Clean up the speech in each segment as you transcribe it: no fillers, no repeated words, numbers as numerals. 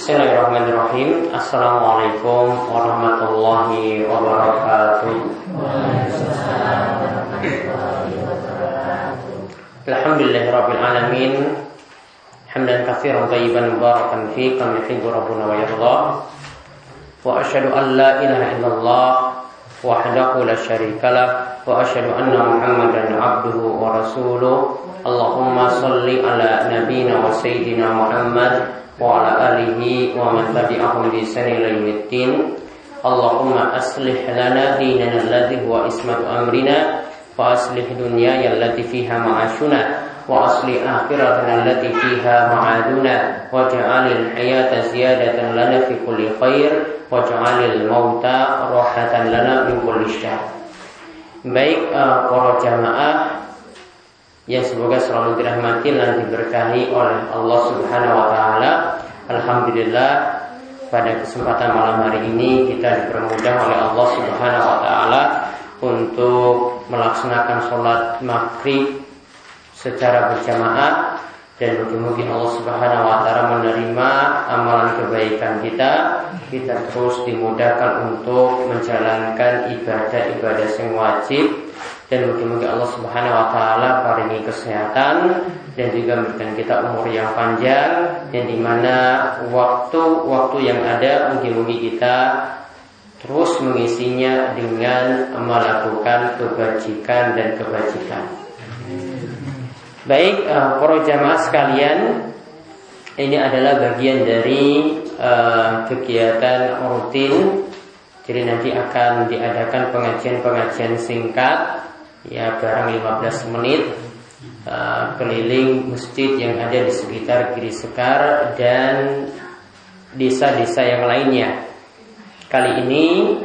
Bismillahirrahmanirrahim. Assalamualaikum warahmatullahi wabarakatuh. Alhamdulillahirabbil alamin. Hamdan katsiran thayyiban mubarakan fi kama yuhibbu rabbuna wa yarda. Wa asyhadu an la ilaha illallah wahdahu la syarikalah wa asyhadu anna Muhammadan abduhu wa rasuluh. Allahumma shalli ala nabiyyina wa sayyidina Muhammad wa ala alihi wa man tabi'ahum bi ihsan ila yaumiddin. Allahumma aslih lana dinana alladhi huwa ismatu amrina wa aslih dunyaya allati fiha ma'ashuna wa aslih akhiratana allati fiha ma'aduna waj'alil hayata ziyadatan lana fi kulli khair waj'alil mauta rahatan lana min kulli syarr. Baik para jamaah yang semoga selalu dirahmati dan diberkahi oleh Allah Subhanahu wa taala. Alhamdulillah, pada kesempatan malam hari ini kita dipermudah oleh Allah Subhanahu wa taala untuk melaksanakan sholat maghrib secara berjamaah, dan mungkin Allah Subhanahu wa taala menerima amalan kebaikan kita terus dimudahkan untuk menjalankan ibadah-ibadah yang wajib, dan mungkin Allah Subhanahu wa taala paringi kesehatan dan juga memberikan kita umur yang panjang, dan di mana waktu-waktu yang ada mungkin kita terus mengisinya dengan melakukan kebajikan dan kebajikan. Baik, para jamaah sekalian, ini adalah bagian dari kegiatan rutin. Jadi nanti akan diadakan pengajian-pengajian singkat, ya barang 15 menit, keliling masjid yang ada di sekitar Giri Sekar dan desa-desa yang lainnya. Kali ini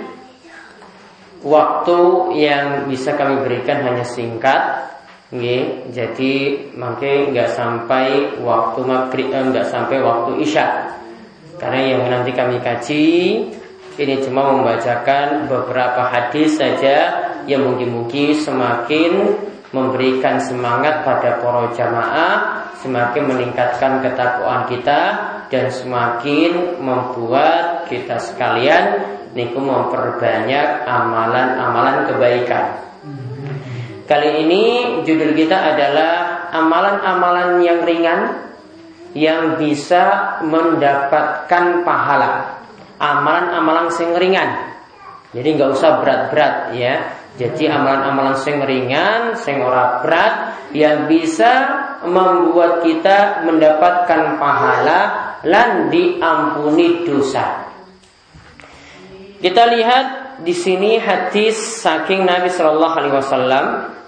waktu yang bisa kami berikan hanya singkat, jadi mungkin nggak sampai waktu maghrib, nggak sampai waktu isya. Karena yang nanti kami kaji ini cuma membacakan beberapa hadis saja yang mungkin semakin memberikan semangat pada para jamaah, semakin meningkatkan ketakwaan kita, dan semakin membuat kita sekalian niku memperbanyak amalan-amalan kebaikan. Kali ini judul kita adalah amalan-amalan yang ringan yang bisa mendapatkan pahala. Amalan-amalan sing ringan. Jadi nggak usah berat-berat ya. Jadi amalan-amalan sing ringan, sing ora berat, yang bisa membuat kita mendapatkan pahala lan diampuni dosa. Kita lihat di sini hadis saking Nabi Shallallahu Alaihi Wasallam.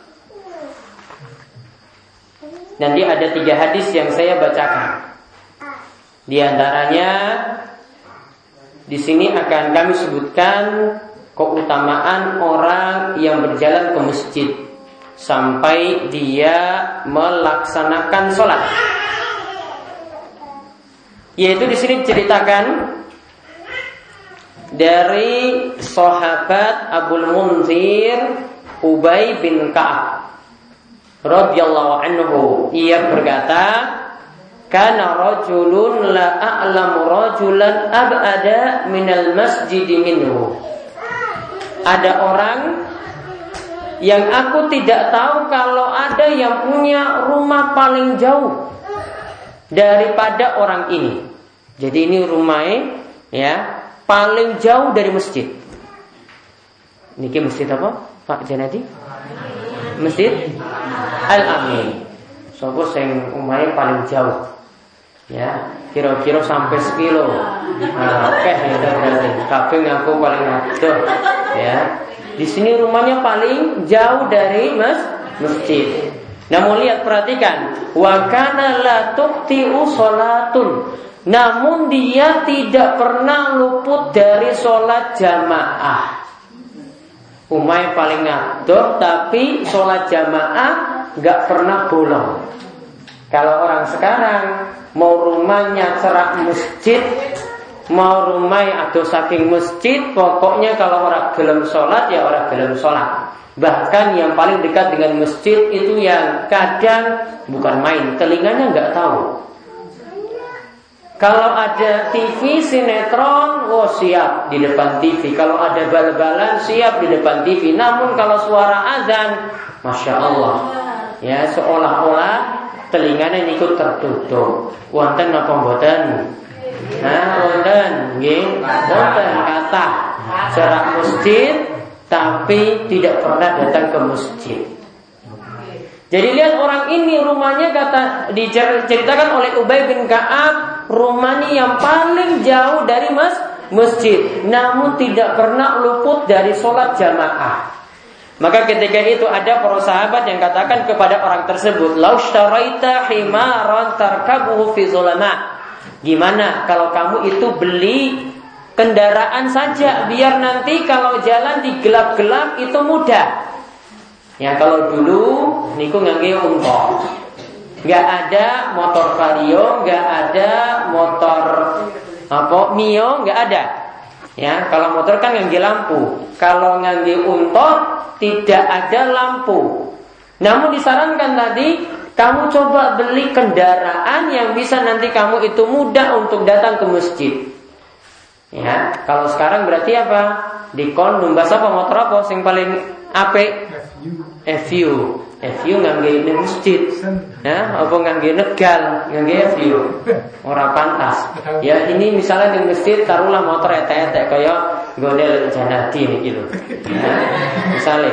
Nanti ada 3 hadis yang saya bacakan. Di antaranya di sini akan kami sebutkan keutamaan orang yang berjalan ke masjid sampai dia melaksanakan sholat. Yaitu di sini diceritakan dari sahabat Abul Munzir Ubay bin Ka'ab radhiyallahu anhu. Ia berkata, kana rajulun la a'lamu rajulan ab'ada minal masjid minhu. Ada orang yang aku tidak tahu kalau ada yang punya rumah paling jauh daripada orang ini. Jadi ini rumahnya ya paling jauh dari masjid. Niki masjid apa, Pak Janadi? Masjid Al-Amin. Sopo sing umumnya paling jauh. Ya, kira-kira sampai 10 kilo. Oke, ya berarti. Kabeh ngaku paling adoh. Ya. Di sini rumahnya paling jauh dari masjid. Namun lihat, perhatikan, wa kana la tuqti'u salatun. Namun dia tidak pernah luput dari sholat jamaah. Umay paling adoh, tapi sholat jamaah gak pernah bolong. Kalau orang sekarang mau rumahnya cerak masjid, mau rumahnya adoh saking masjid, pokoknya kalau orang gelem sholat ya orang gelem sholat. Bahkan yang paling dekat dengan masjid itu yang kadang bukan main, telinganya nggak tahu. Kalau ada TV sinetron, oh siap di depan TV. Kalau ada bal-balan, siap di depan TV. Namun kalau suara azan, Masya Allah, ya seolah-olah telinganya ikut tertutup. Wonten napa mboten? Wonten, nggih. Wonten kata cerak masjid tapi tidak pernah datang ke masjid. Jadi lihat orang ini rumahnya diceritakan oleh Ubay bin Ka'ab, rumahnya yang paling jauh dari masjid, namun tidak pernah luput dari sholat jamaah. Maka ketika itu ada para sahabat yang katakan kepada orang tersebut, "Lau syaraita himaran tarkabuhu fi zulama." Gimana kalau kamu itu beli kendaraan saja, biar nanti kalau jalan di gelap-gelap itu mudah. Ya kalau dulu niku ngangge unta, nggak ada motor Vario, nggak ada motor Mio, nggak ada. Ya kalau motor kan ngangge lampu, kalau ngangge unta tidak ada lampu. Namun disarankan tadi kamu coba beli kendaraan yang bisa nanti kamu itu mudah untuk datang ke masjid. Ya kalau sekarang berarti apa? Dikon numbas apa motor apa sing paling apik? FU ngangge ning masjid. Ya, apa ngangge negal, ngangge FU. Ora pantas. Ya ini misalnya ning masjid taruhlah motor etek-etek kaya gondel janati niki lho. Ya, misale.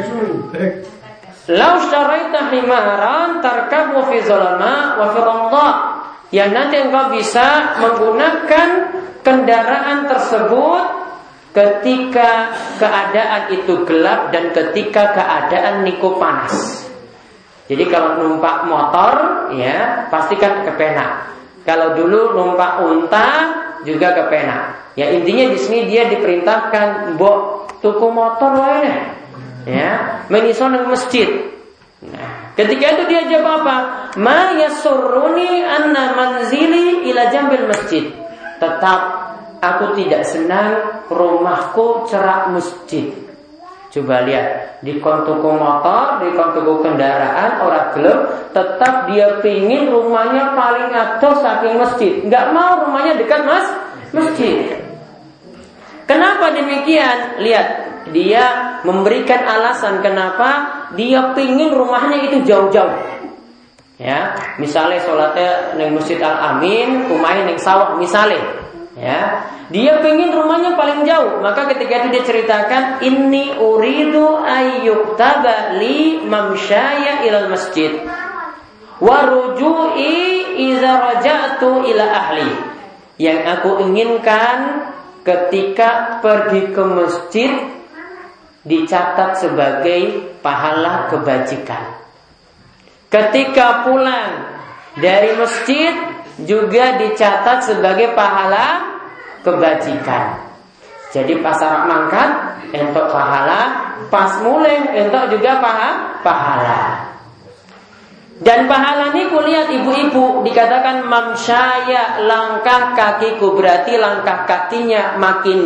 Lau syaraita himaran tarkabu fi zulama wa fi ramdha. Ya nanti engkau bisa menggunakan kendaraan tersebut ketika keadaan itu gelap dan ketika keadaan niku panas. Jadi kalau numpak motor ya pastikan kepenak. Kalau dulu numpak unta juga kepenak. Ya intinya di sini dia diperintahkan mbok tuku motor wae. Ya, meniso nang masjid. Nah, ketika itu dia jawab apa? Ma yasurruni anna manzili ila jambil masjid. Tetap aku tidak senang rumahku cerak masjid. Coba lihat, di tuku motor, di tuku kendaraan, orang gelap, tetap dia pingin rumahnya paling adoh saking masjid. Nggak mau rumahnya dekat masjid. Kenapa demikian? Lihat, dia memberikan alasan kenapa dia pingin rumahnya itu jauh-jauh. Ya, misalnya sholatnya neng Masjid Al-Amin, kumain neng sawah misalnya. Ya, dia pengen rumahnya paling jauh. Maka ketika itu dia ceritakan, inni uridu ayyuktaba li mamsyaya ilal masjid wa ruju'i idza raja'tu ila ahli. Yang aku inginkan ketika pergi ke masjid dicatat sebagai pahala kebajikan. Ketika pulang dari masjid juga dicatat sebagai pahala kebajikan. Jadi pas arep mangkat entuk pahala, pas mulai entuk juga pahala. Dan pahala ini kulihat ibu-ibu dikatakan mamsyaya, langkah kakiku, berarti langkah kakinya makin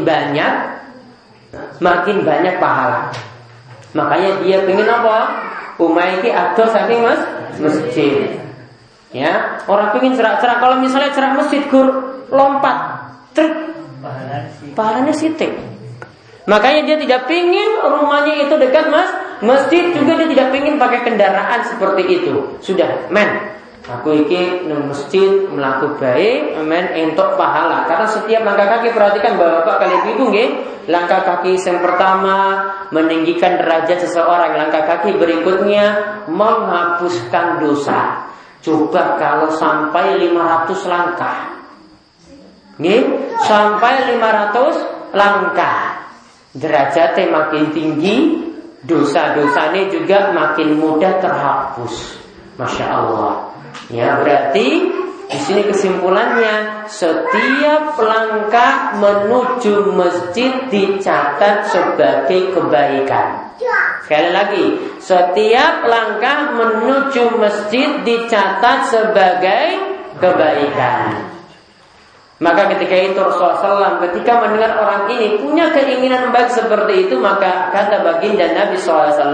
banyak pahala. Makanya dia pengen apa? Umay iki adoh saking masjid. Ya, orang pengen cerak-cerak. Kalau misalnya cerak masjid gur lompat, pahalanya sitik. Makanya dia tidak pingin rumahnya itu dekat masjid, juga dia tidak pingin pakai kendaraan seperti itu. Sudah, aku iki nang masjid melaku baik, entuk pahala. Karena setiap langkah kaki, perhatikan Bapak kalian ibu nggih, langkah kaki yang pertama meninggikan derajat seseorang, langkah kaki berikutnya menghapuskan dosa. Coba kalau sampai 500 langkah. Nggih, sampai 500 langkah. Derajatnya makin tinggi, dosa-dosanya juga makin mudah terhapus. Masya Allah. Ya, berarti di sini kesimpulannya, setiap langkah menuju masjid dicatat sebagai kebaikan. Sekali lagi, setiap langkah menuju masjid dicatat sebagai kebaikan. Maka ketika itu Rasulullah SAW ketika mendengar orang ini punya keinginan baik seperti itu, maka kata baginda Nabi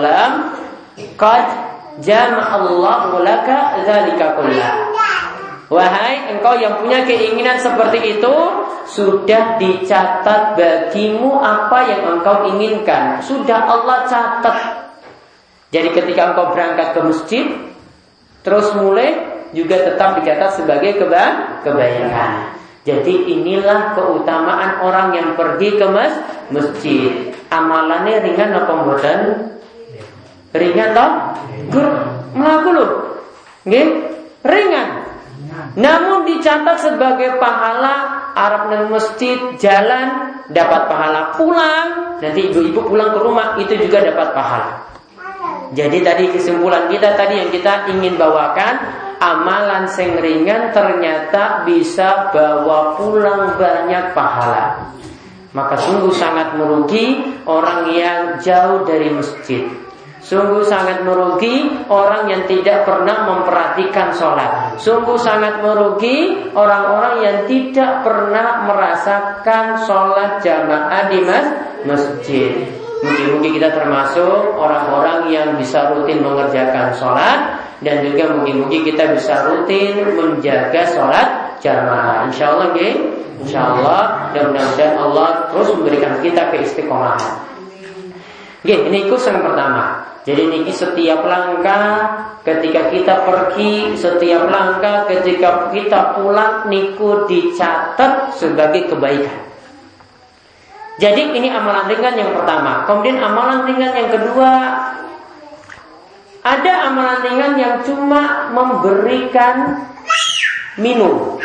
SAW, qad jama'allahu laka dzalika kullah. Wahai engkau yang punya keinginan seperti itu, sudah dicatat bagimu apa yang engkau inginkan. Sudah Allah catat. Jadi ketika engkau berangkat ke masjid, terus mulai juga tetap dicatat sebagai kebaikan. Jadi inilah keutamaan orang yang pergi ke masjid. Amalannya ringan apa mboten? Ringan toh? Mlaku lho. Nggih, ringan. Namun dicatat sebagai pahala. Arab nang masjid jalan dapat pahala, pulang nanti ibu-ibu pulang ke rumah itu juga dapat pahala. Jadi tadi kesimpulan kita tadi yang kita ingin bawakan, amalan sing ringan ternyata bisa bawa pulang banyak pahala. Maka sungguh sangat merugi orang yang jauh dari masjid. Sungguh sangat merugi orang yang tidak pernah memperhatikan sholat. Sungguh sangat merugi orang-orang yang tidak pernah merasakan sholat jamaah di masjid. Mungkin kita termasuk orang-orang yang bisa rutin mengerjakan sholat. Dan juga mungkin kita bisa rutin menjaga sholat jamaah. InsyaAllah ya, InsyaAllah. Dan mudah-mudahan Allah terus memberikan kita keistiqomahan. Ini kurs yang pertama. Jadi niki setiap langkah ketika kita pergi, setiap langkah ketika kita pulang niku dicatat sebagai kebaikan. Jadi ini amalan ringan yang pertama. Kemudian amalan ringan yang kedua, ada amalan ringan yang cuma memberikan minum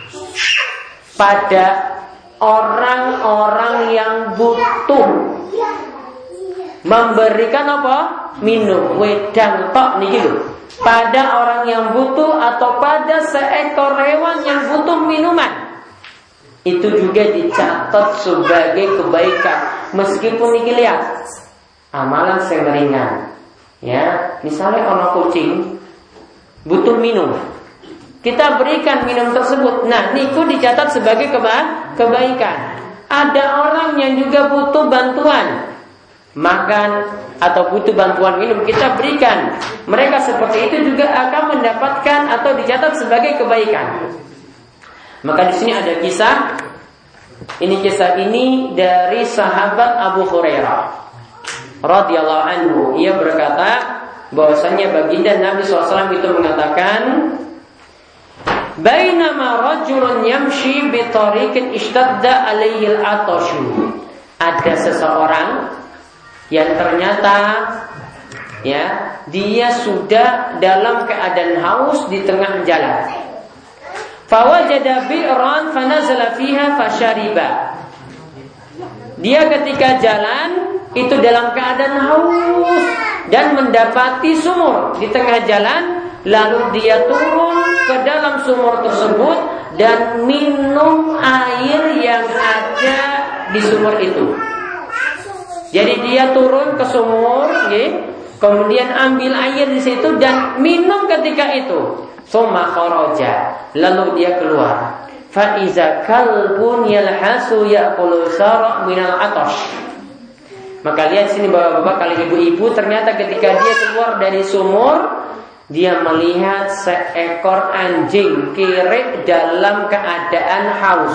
pada orang-orang yang butuh. Memberikan apa? Minum, wedang tok niki lho. Pada orang yang butuh atau pada seekor hewan yang butuh minuman. Itu juga dicatat sebagai kebaikan. Meskipun niki lihat amalan sing ringan. Ya, misalnya orang kucing butuh minum. Kita berikan minum tersebut. Nah, niku dicatat sebagai kebaikan. Ada orang yang juga butuh bantuan makan atau butuh bantuan minum, kita berikan. Mereka seperti itu juga akan mendapatkan atau dicatat sebagai kebaikan. Maka di sini ada kisah. Kisah ini dari sahabat Abu Hurairah radhiyallahu anhu. Ia berkata bahwasanya baginda Nabi SAW itu mengatakan, bainama rajulun yamshi bi tariqin ishtadda alaihi al-atashu. Ada seseorang yang ternyata dia sudah dalam keadaan haus di tengah jalan. Fawajada bi'ran fanazala fiha fashariba. Dia ketika jalan itu dalam keadaan haus dan mendapati sumur di tengah jalan, lalu dia turun ke dalam sumur tersebut dan minum air yang ada di sumur itu. Jadi dia turun ke sumur, kemudian ambil air di situ dan minum ketika itu. Tsumma kharaja, lalu dia keluar. Fa iza kalbun yalhasu ya'kulu sara' minal atash. Maka lihat sini bapak-bapak kali ibu-ibu, ternyata ketika dia keluar dari sumur, dia melihat seekor anjing kere dalam keadaan haus.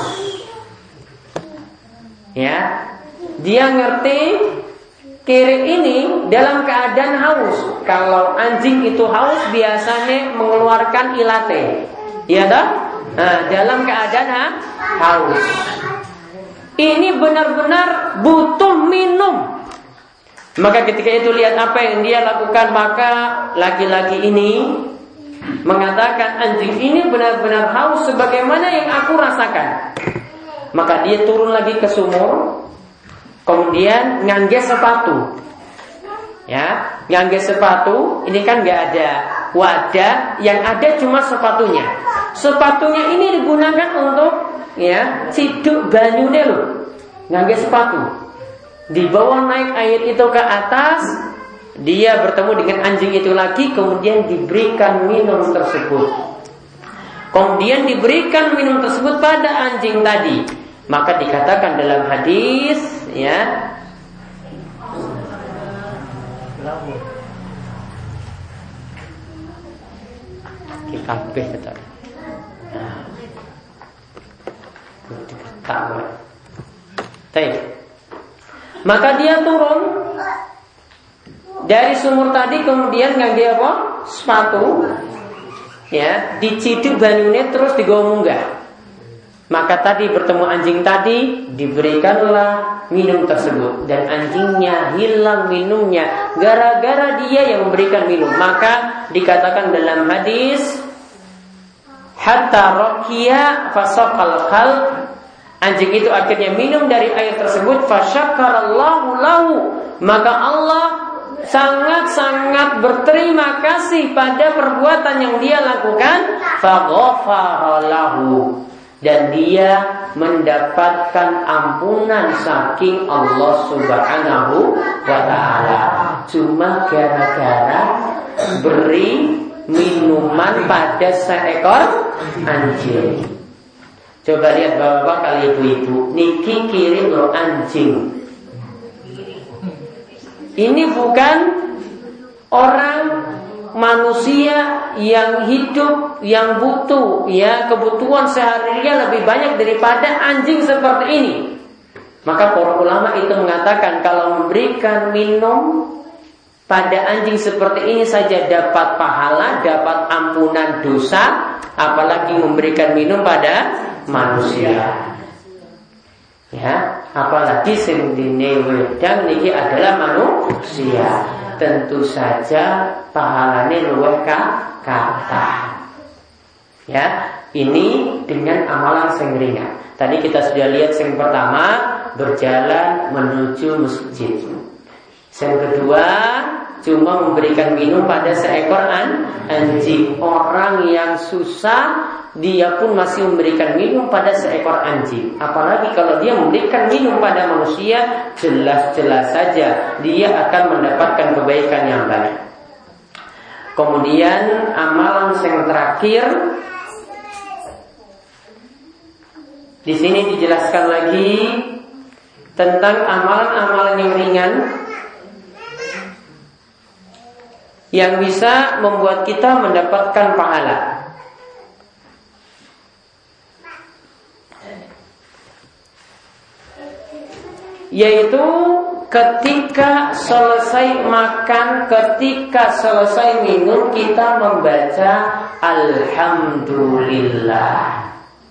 Ya. Dia ngerti kiri ini dalam keadaan haus. Kalau anjing itu haus biasanya mengeluarkan ilate. Iya tak? Nah, dalam keadaan haus. Ini benar-benar butuh minum. Maka ketika itu lihat apa yang dia lakukan, maka laki-laki ini mengatakan anjing ini benar-benar haus sebagaimana yang aku rasakan. Maka dia turun lagi ke sumur. Kemudian ngangge sepatu. Ya, ngangge sepatu, ini kan enggak ada wadah, yang ada cuma sepatunya. Sepatunya ini digunakan untuk ciduk banyune lho. Ngangge sepatu. Dibawa naik air itu ke atas, dia bertemu dengan anjing itu lagi, kemudian diberikan minum tersebut. Kemudian diberikan minum tersebut pada anjing tadi. Maka dikatakan dalam hadis, Maka dia turun dari sumur tadi, kemudian ngangge apa? Sepatu. Ya, diciduk banyune terus digawa munggah. Maka tadi bertemu anjing tadi, diberikanlah minum tersebut, dan anjingnya hilang minumnya gara-gara dia yang memberikan minum. Maka dikatakan dalam hadis, hatta raqiya fasaqal khalq, anjing itu akhirnya minum dari air tersebut, fasyakarallahu lahu, maka Allah sangat-sangat berterima kasih pada perbuatan yang dia lakukan, faghafara lahu, dan dia mendapatkan ampunan saking Allah Subhanahu wa ta'ala, cuma gara-gara beri minuman pada seekor anjing. Coba lihat bapak-bapak kali ibu-ibu, niki kirim loh anjing. Ini bukan orang manusia yang hidup, yang butuh, ya, kebutuhan sehari-harinya lebih banyak daripada anjing seperti ini. Maka para ulama itu mengatakan kalau memberikan minum pada anjing seperti ini saja dapat pahala, dapat ampunan dosa, apalagi memberikan minum pada manusia. Ya, apalagi sing dine wedang niki adalah manusia. Tentu saja pahalanya luwih kata. Ya, ini dengan amalan sing ringan. Tadi kita sudah lihat yang pertama, berjalan menuju masjid. Yang kedua, cuma memberikan minum pada seekor anjing. Orang yang susah, dia pun masih memberikan minum pada seekor anjing. Apalagi kalau dia memberikan minum pada manusia, jelas-jelas saja dia akan mendapatkan kebaikan yang banyak. Kemudian amalan yang terakhir, di sini dijelaskan lagi tentang amalan-amalan yang ringan yang bisa membuat kita mendapatkan pahala. Yaitu ketika selesai makan, ketika selesai minum, kita membaca Alhamdulillah.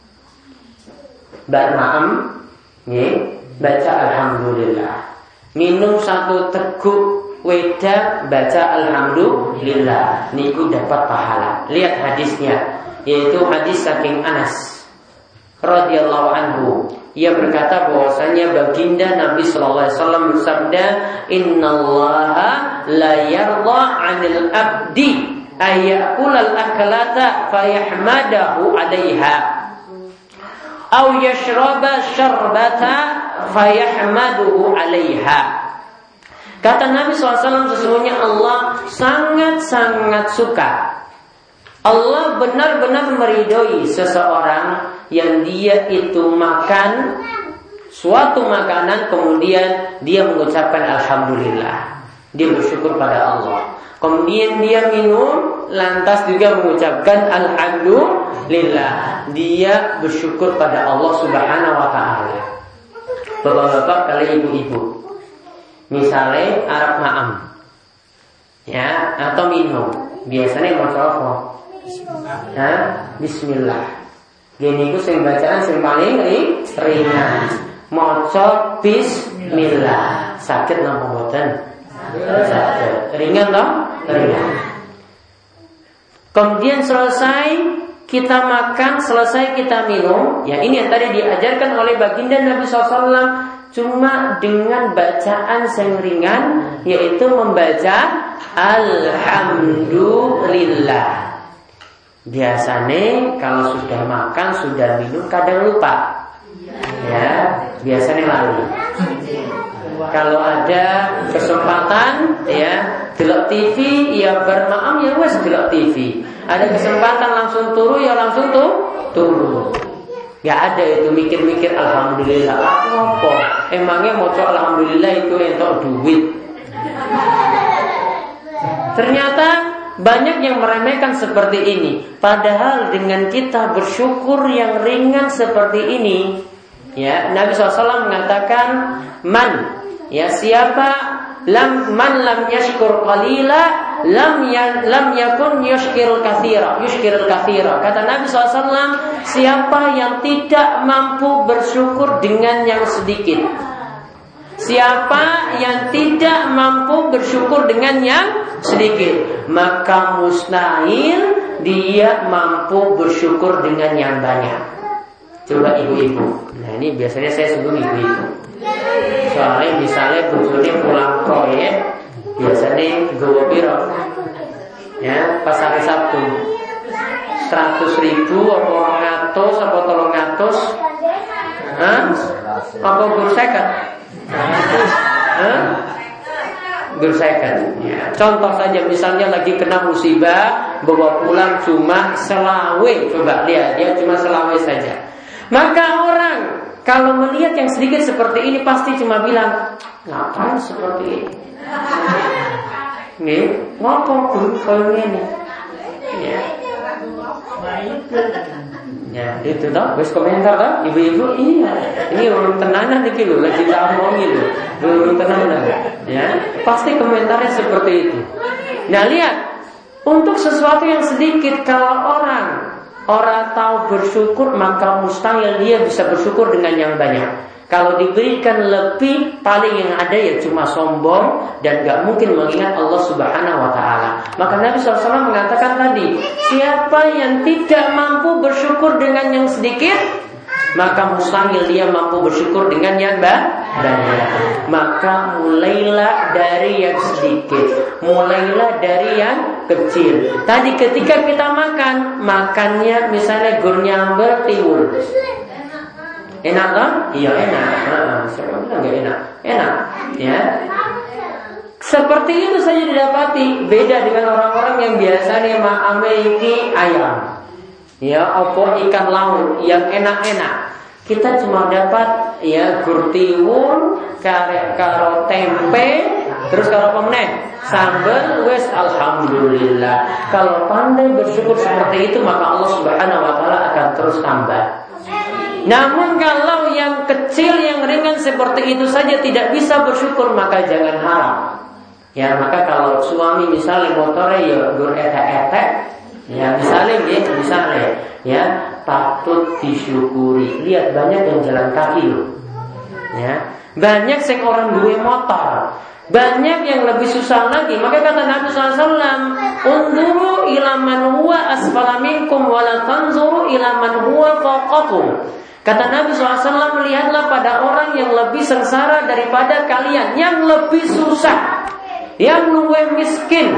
Barmaam, baca Alhamdulillah. Minum satu teguk weda, baca Alhamdulillah, niku dapat pahala. Lihat hadisnya, yaitu hadis saking Anas radhiyallahu anhu. Ia berkata bahwasanya baginda Nabi sallallahu alaihi wasallam bersabda, "Innallaha la yarda 'anil abdi ayyakula al-aklata fayahmadahu 'alaiha aw yashraba syarbata fayahmaduhu 'alaiha." Kata Nabi SAW, sesungguhnya Allah sangat-sangat suka, Allah benar-benar meridhoi seseorang yang dia itu makan suatu makanan, kemudian dia mengucapkan Alhamdulillah, dia bersyukur pada Allah. Kemudian dia minum, lantas juga mengucapkan Alhamdulillah, dia bersyukur pada Allah Subhanahu wa ta'ala. Bapak-bapak kali ibu-ibu, misalnya Arab ma'am, ya, atau minum, biasanya mau apa? Bismillah. Gini ku sing bacaan sing paling ringan. Maca bismillah. Sakit napa mboten? Sakit. Ringan toh? Ringan. Kemudian selesai kita makan, selesai kita minum, ya ini yang tadi diajarkan oleh baginda Nabi SAW, cuma dengan bacaan yang ringan, yaitu membaca Alhamdulillah. Biasanya kalau sudah makan, sudah minum, kadang lupa. Ya, biasanya lali. Kalau ada kesempatan, ya, delok TV, ya bermaam, ya wes delok TV. Ada kesempatan langsung turu, ya langsung turu. Gak ada itu mikir-mikir Alhamdulillah. Apa? Emangnya mau cok Alhamdulillah itu entok duit. Ternyata banyak yang meremehkan seperti ini. Padahal dengan kita bersyukur yang ringan seperti ini, ya, Nabi SAW mengatakan, siapa man lam yashkur qalila lam yakun yushkirul katsira. Kata Nabi SAW, siapa yang tidak mampu bersyukur dengan yang sedikit, siapa yang tidak mampu bersyukur dengan yang sedikit, maka mustahil dia mampu bersyukur dengan yang banyak. Coba ibu-ibu. Nah, ini biasanya saya sebut ibu-ibu. Soalnya misalnya bojone pulang proyek, biasanya gowo piro? Ya, pas hari Sabtu 100.000 apa 200 apa 300? Apa gur 50? Gur 50. Ya, contoh saja misalnya lagi kena musibah, bawa pulang cuma selawe. Coba lihat, dia cuma selawe saja. Maka orang kalau melihat yang sedikit seperti ini pasti cuma bilang, ngapain seperti ini? Nih, ngapa guru kalau ini? Ya, itu toh, wis komentar toh, ibu-ibu ini urung tenanan iki lho, lagi tak omongin lho. Urung tenanan. Ya, pasti komentarnya seperti itu. Nah, lihat, untuk sesuatu yang sedikit kalau orang tahu bersyukur, maka mustahil dia bisa bersyukur dengan yang banyak. Kalau diberikan lebih, paling yang ada ya cuma sombong dan gak mungkin mengingat Allah Subhanahu wa ta'ala. Maka Nabi SAW mengatakan tadi, siapa yang tidak mampu bersyukur dengan yang sedikit, maka mustahil dia mampu bersyukur dengan yang banyak. Maka mulailah dari yang sedikit, mulailah dari yang kecil. Tadi ketika kita makannya misalnya gur nyamber tiwul, enak kan? Iya enak. Siapa bilang nggak enak? Enak, ya. Seperti itu saja didapati. Beda dengan orang-orang yang biasanya ma'ameki ayam, ya, opo ikan laut yang enak-enak. Kita cuma dapat ya gur tiwul, karo tempe, terus karo pemeneh sambal, wes alhamdulillah. Kalau pandai bersyukur seperti itu, maka Allah Subhanahu wa ta'ala akan terus tambah. Namun kalau yang kecil, yang ringan seperti itu saja tidak bisa bersyukur, maka jangan harap. Ya, maka kalau suami misalnya motornya ya gur etek-etek, ya misalnya ya patut disyukuri. Lihat banyak yang jalan kaki loh. Ya, banyak sing orang duwe motor, banyak yang lebih susah lagi. Maka kata Nabi SAW, "Unzuru ila man huwa asfala minkum wa la tanzuru ila man huwa fawqakum." Kata Nabi SAW, melihatlah pada orang yang lebih sengsara daripada kalian, yang lebih susah, yang lebih miskin.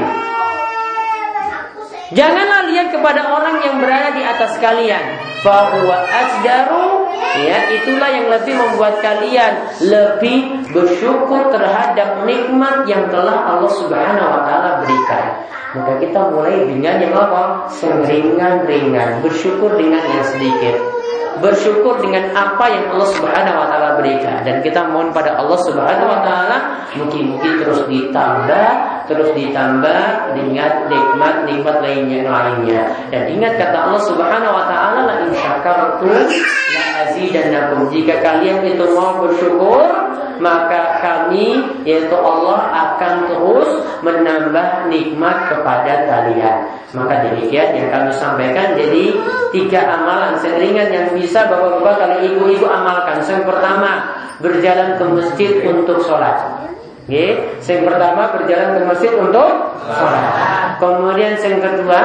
Janganlah lihat kepada orang yang berada di atas kalian. Fahuwa ajdaru, ya, itulah yang lebih membuat kalian lebih bersyukur terhadap nikmat yang telah Allah Subhanahu wa ta'ala berikan. Maka kita mulai dengan yang apa? Seringan-ringan, bersyukur dengan yang sedikit, bersyukur dengan apa yang Allah Subhanahu wa ta'ala berikan. Dan kita mohon pada Allah Subhanahu wa ta'ala, mungkin terus ditambah dengan nikmat lainnya. Dan ingat kata Allah Subhanahu wa ta'ala, la in syakartum la azidannakum. Jika kalian itu mau bersyukur, maka kami, yaitu Allah, akan terus menambah nikmat kepada kalian. Maka demikian yang kami sampaikan. Jadi 3 amalan seringan yang bisa bapak-bapak kalau ibu-ibu amalkan. Yang pertama, berjalan ke masjid untuk sholat. Yang pertama, berjalan ke masjid untuk sholat. Kemudian yang kedua,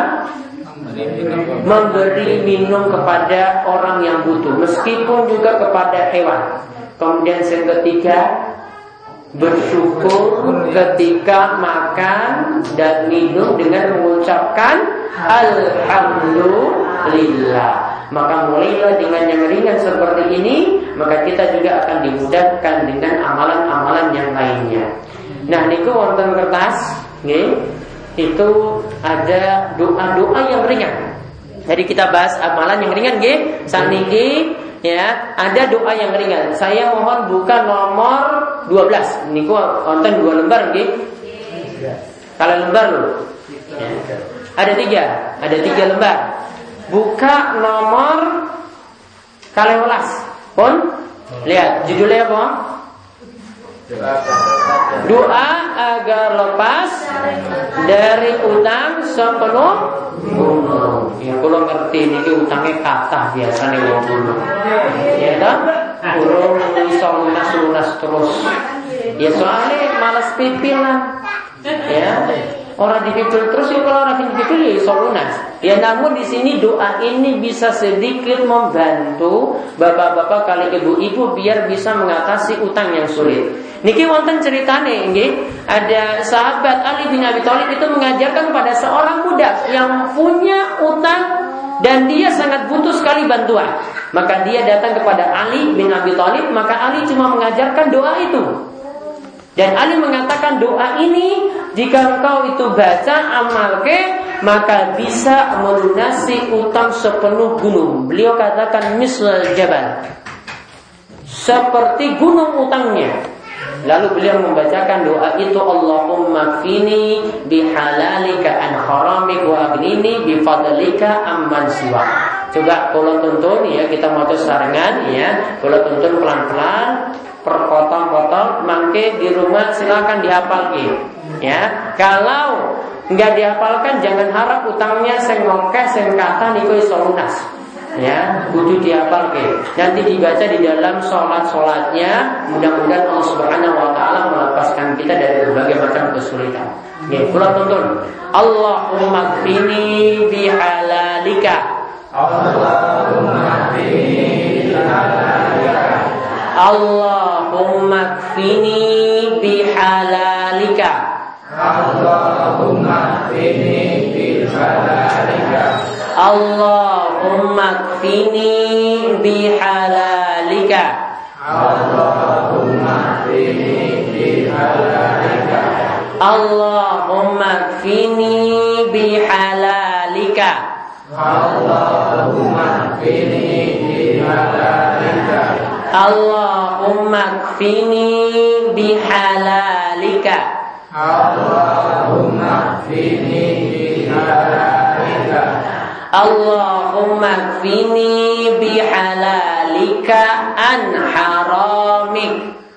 memberi minum kepada orang yang butuh, meskipun juga kepada hewan. Kemudian yang ketiga, bersyukur ketika makan dan minum dengan mengucapkan alhamdulillah. Maka mulailah dengan yang ringan seperti ini, maka kita juga akan dimudahkan dengan amalan-amalan yang lainnya. Nah, niku wonten kertas, itu ada doa-doa yang ringan. Jadi kita bahas amalan yang ringan, saniki. Ya, ada doa yang ringan. Saya mohon buka nomor 12. Niku wonten 2 lembar nggih. Kalau lembar lho. Ya. Ada tiga lembar. Buka nomor kalewelas. Pun lihat judulnya apa? Doa agar lepas dari utang sepenuh gunung. Ya kalau ngerti ini utangnya kata biasa nih wong dulu. Ya kan? Kurang bisa lunas terus. Ya soalnya malas pipilan. Ya. Orang dipikir terus ya, kalau orang dipikir ya iso lunas. Ya namun di sini doa ini bisa sedikit membantu bapak-bapak kali ibu-ibu biar bisa mengatasi utang yang sulit. Niki wonten ceritane nggih, ada sahabat Ali bin Abi Thalib itu mengajarkan kepada seorang budak yang punya utang dan dia sangat butuh sekali bantuan. Maka dia datang kepada Ali bin Abi Thalib, maka Ali cuma mengajarkan doa itu. Dan Ali mengatakan doa ini jika engkau itu baca amalke maka bisa melunasi utang sepenuh gunung. Beliau katakan misal jabal, seperti gunung utangnya. Lalu beliau membacakan doa itu, Allahumma kfini bihalalika an haramik wa aghnini bifadlika amman siwa. Coba kalau tuntun ya, kita mau sarangan ya, kalau tuntun pelan-pelan perpotong-potong, mangke di rumah silakan dihafal ya. Kalau enggak dihafalkan jangan harap utangnya sing ngokeh sing kata niku iso lunas. Ya, kudu dihafal nanti dibaca di dalam sholat-sholatnya. Mudah-mudahan Allah Subhanahu wa taala melepaskan kita dari berbagai macam kesulitan. Nggih, kula tuntun. Allahumma kfini bihalalika. Allahumma kfini bihalalika. Allahumma kfini bihalalika. Allahumma kfini bihalalika. Allahumma kfini bihalalika. Allahumma kfini bihalalika. Allahumma kfini bihalalika. Allahumma kfini bihalalika. Allahumma kfini bihalalika. Allahumma kfini bihalalika. Allahumma kfini bihalalika an haramik.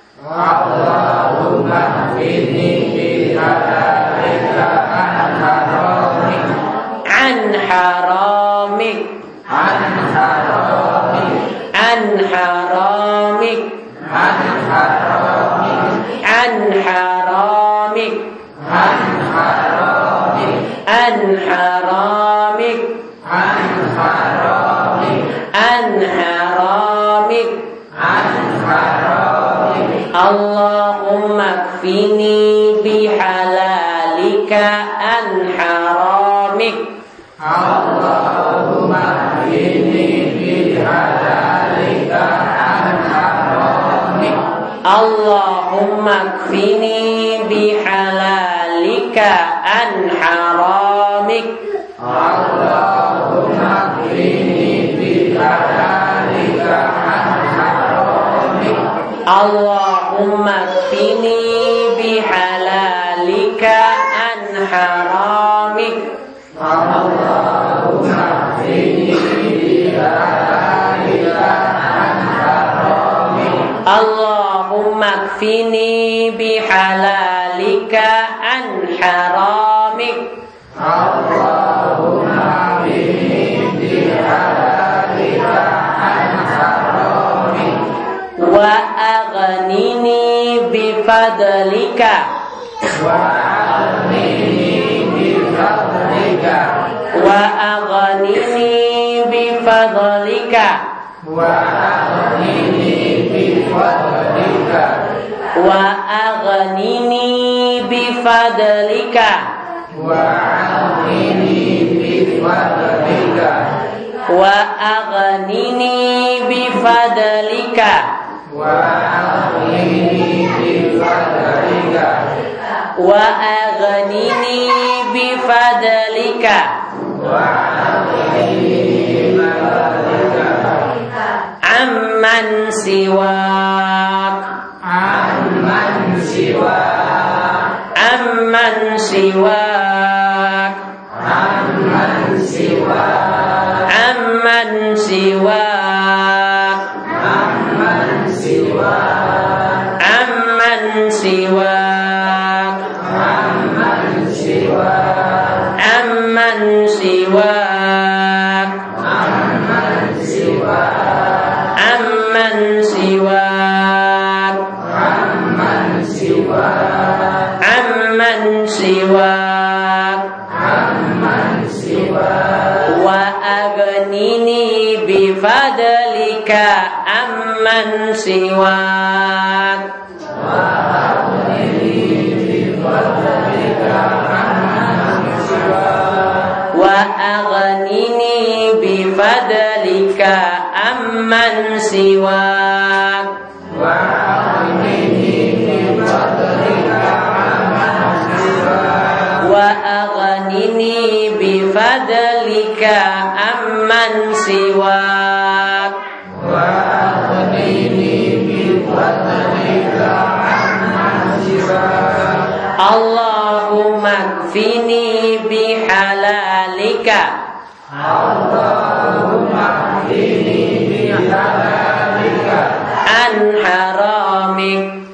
Allahumma kfini bihalalika an haramik. An haramik. An haramik. An haramik. An haramik. An haramik. An haramik. An haramik. An haramik. An haramik. An haramik. Allahumma kfini bihalalika an haramik. Allahumma kfini bihalalika an haramik. Allahumma kfini bihalalika an haramik. Allahumma kfini bihalalika an haramik. Allahumma kfini bihalalika an haramik. Allahumma kfini bihalalika an haramik. Allahumma kfini bihalalika an haramik. Allahumma kfini bihalalika an haramik. Wa aghnini bifadlika. Wa aghnini bifadlika. Wa aghnini bifadlika. Wa aghnini bifadlika. Wa aghnini bifadlika. Wa aghnini bifadlika. Wa aghnini bifadlika. Wa aghnini bifadlika. Wa aghnini bifadlika. Wa aghnini bifadlika. Amman siwak. Amman siwak. Amman siwak. siwak amman siwak amman siwak amman siwak amman siwak amman siwak amman siwak amman siwak amman siwak amman siwak wa aghnini bifadlika amman siwak wa aghnini bifadlika amman siwak wa aghnini bifadlika amman siwak wa aghnini bifadlika amman siwak wa aghnini bifadlika amman siwak wa aghnini bifadlika amman siwak Allahumma kfini bihalalika Allahumma kfini bihalalika an haramik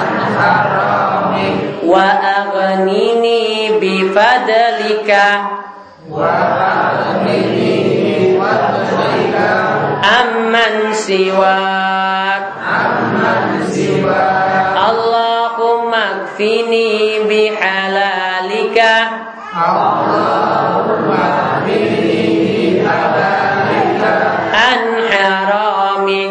wa aghnini bifadlika wa aghnini bifadlika amman siwak Allahumma kfini bihalalika Allahumma kfini bihalalika an haramik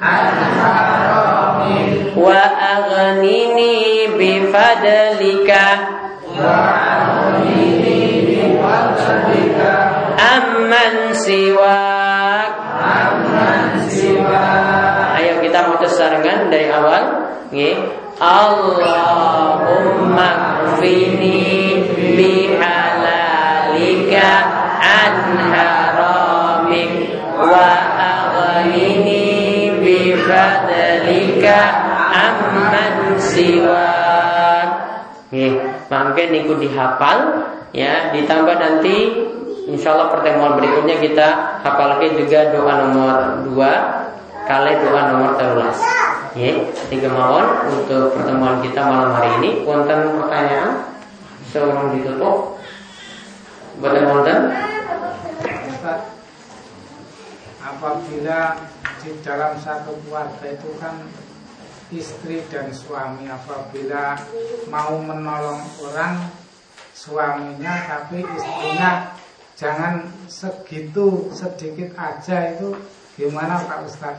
wa aghnini bifadlika wa aghnini bifadlika amman siwak Ayo kita mutassarangan dari awal nggih Allahumma kfini bihalalika an haramik wa aghnini bifadlika amman siwak. Nggih, mangke niku dihafal ya, ditambah nanti insyaallah pertemuan berikutnya kita hafalkan juga doa nomor 2 kali doa nomor 13. Nggih, tiga mawon untuk pertemuan kita malam hari ini. Wonten pertanyaan? Sebelum ditutup. Boten wonten? Apabila di dalam satu keluarga itu kan istri dan suami, apabila mau menolong orang suaminya tapi istrinya jangan segitu, sedikit aja, itu gimana Pak Ustadz?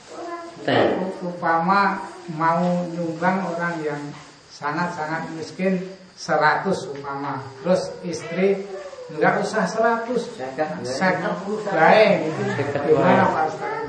Upama mau nyumbang orang yang sangat-sangat miskin 100 umpama, terus istri enggak usah 100, 50 baik, gimana Pak Ustadz?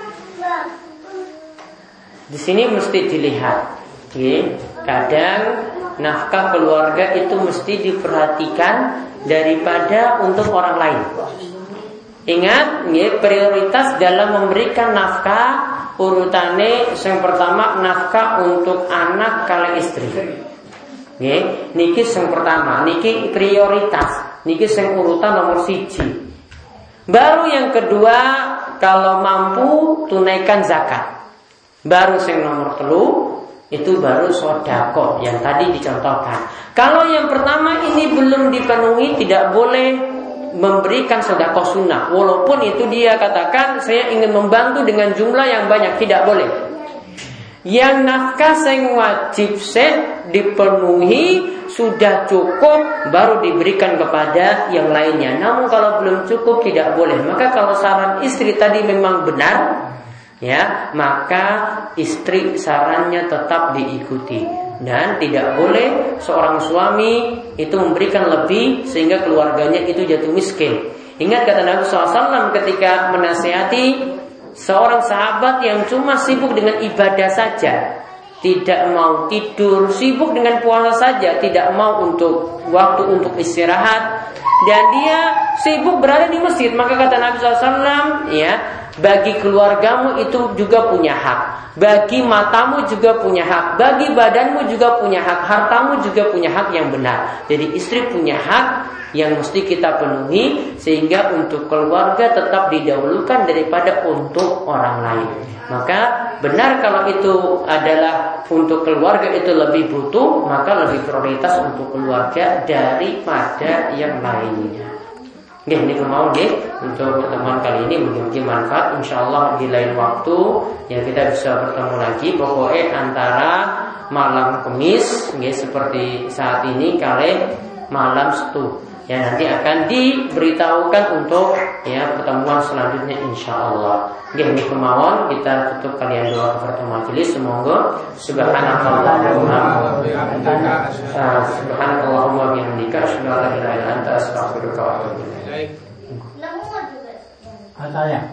Di sini mesti dilihat, kadang nafkah keluarga itu mesti diperhatikan daripada untuk orang lain. Ingat, prioritas dalam memberikan nafkah urutane yang pertama nafkah untuk anak kali istri. Niki yang pertama, niki prioritas, niki yang urutan nomor 1. Baru yang kedua, kalau mampu tunaikan zakat. Baru yang nomor 3 itu baru sedekah yang tadi dicontohkan. Kalau yang pertama ini belum dipenuhi, tidak boleh memberikan sedekah sunnah. Walaupun itu dia katakan saya ingin membantu dengan jumlah yang banyak, tidak boleh. Yang nafkah yang wajib dipenuhi sudah cukup, baru diberikan kepada yang lainnya. Namun kalau belum cukup tidak boleh. Maka kalau saran istri tadi memang benar, ya, maka istri sarannya tetap diikuti. Dan tidak boleh seorang suami itu memberikan lebih sehingga keluarganya itu jatuh miskin. Ingat kata Nabi SAW ketika menasihati seorang sahabat yang cuma sibuk dengan ibadah saja, tidak mau tidur, sibuk dengan puasa saja, tidak mau untuk waktu untuk istirahat, dan dia sibuk berada di masjid. Maka kata Nabi SAW, ya, bagi keluargamu itu juga punya hak, bagi matamu juga punya hak, bagi badanmu juga punya hak, hartamu juga punya hak yang benar. Jadi istri punya hak yang mesti kita penuhi, sehingga untuk keluarga tetap didahulukan daripada untuk orang lain. Maka benar kalau itu adalah untuk keluarga itu lebih butuh, maka lebih prioritas untuk keluarga daripada yang lainnya. Oke, ini kemauan untuk pertemuan kali ini mungkin manfaat. Insyaallah di lain waktu ya kita bisa bertemu lagi. Pokoknya antara malam Kamis seperti saat ini kalian malam Setu. Ya nanti akan diberitahukan untuk ya pertemuan selanjutnya insyaallah. Oke, ini kemauan kita tutup kalian doa pertemuan majelis. Semoga subhanallahumma bihamdika asyhadu an la ilaha illa anta astaghfiruka wa atubu ilaik. Katanya,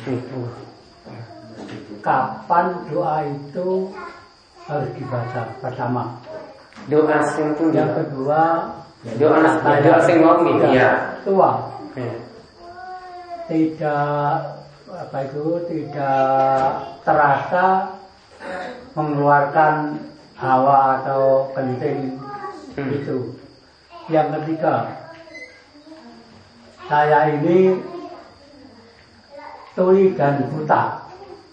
kapan doa itu harus dibaca pertama? Doa yang kedua, doa sing ngomong ya. Tua. Tidak terasa mengeluarkan hawa atau kencing itu. Yang ketiga, saya ini tuli dan buta.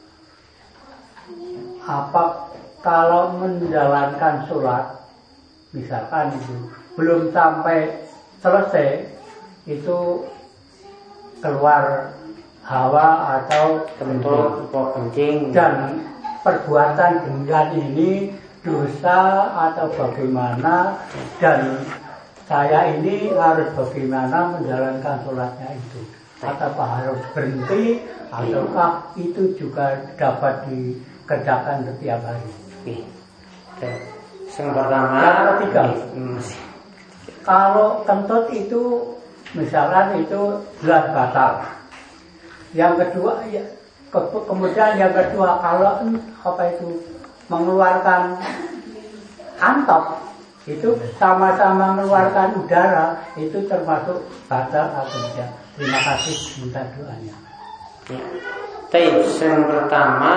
Apa kalau menjalankan sholat, misalkan itu belum sampai selesai itu keluar hawa atau kencing dan perbuatan demikian ini dosa atau bagaimana, dan saya ini harus bagaimana menjalankan sholatnya itu, ataukah harus berhenti ataukah itu juga dapat dikerjakan setiap hari. Yang pertama, yang ketiga, kalau kentut itu misalkan itu jelas batal. Yang kedua, kemudian yang kedua kalau mengeluarkan antop itu sama-sama mengeluarkan udara, itu termasuk batal atau tidak? Terima kasih, minta doanya. Yang pertama,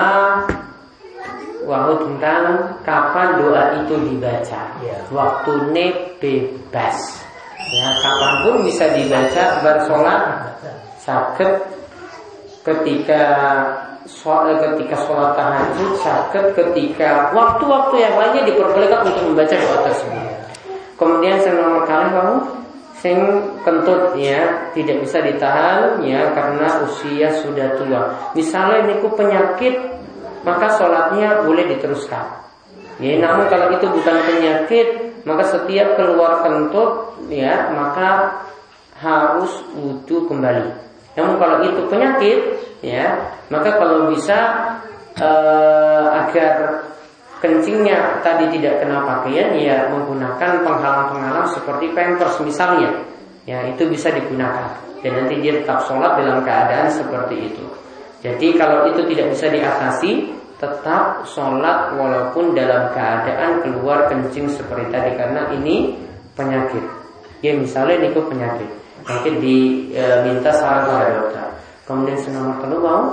tentang kapan doa itu dibaca. Waktunya bebas. Ya, kapanpun bisa dibaca bersolat. Sakit ketika sholat tahajud, sakit ketika waktu-waktu yang lainnya diperbolehkan untuk membaca doa tersebut. Kemudian yang nomor kali kamu sing kentut ya tidak bisa ditahan ya karena usia sudah tua. Misalnya niku penyakit, maka sholatnya boleh diteruskan. Ya, namun kalau itu bukan penyakit, maka setiap keluar kentut ya maka harus wudu kembali. Namun kalau itu penyakit ya, maka kalau bisa agar kencingnya tadi tidak kena pakaian ya menggunakan penghalang-penghalang seperti pampers misalnya. Ya, itu bisa digunakan dan nanti dia tetap sholat dalam keadaan seperti itu. Jadi kalau itu tidak bisa diatasi, tetap sholat walaupun dalam keadaan keluar kencing seperti tadi karena ini penyakit. Ya misalnya ini penyakit, mungkin diminta saran kepada dokter. Kemudian nomor kedua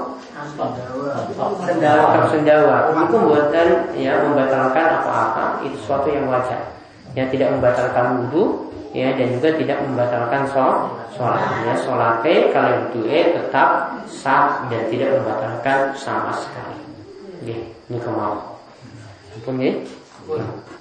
sendawa itu buatan ya membatalkan apa-apa, itu suatu yang wajar. Ya tidak membatalkan wudu ya dan juga tidak membatalkan sholat. Ya sholatnya kalau itu tetap sah dan tidak membatalkan sama sekali. Ini kemauan. Ampun ya.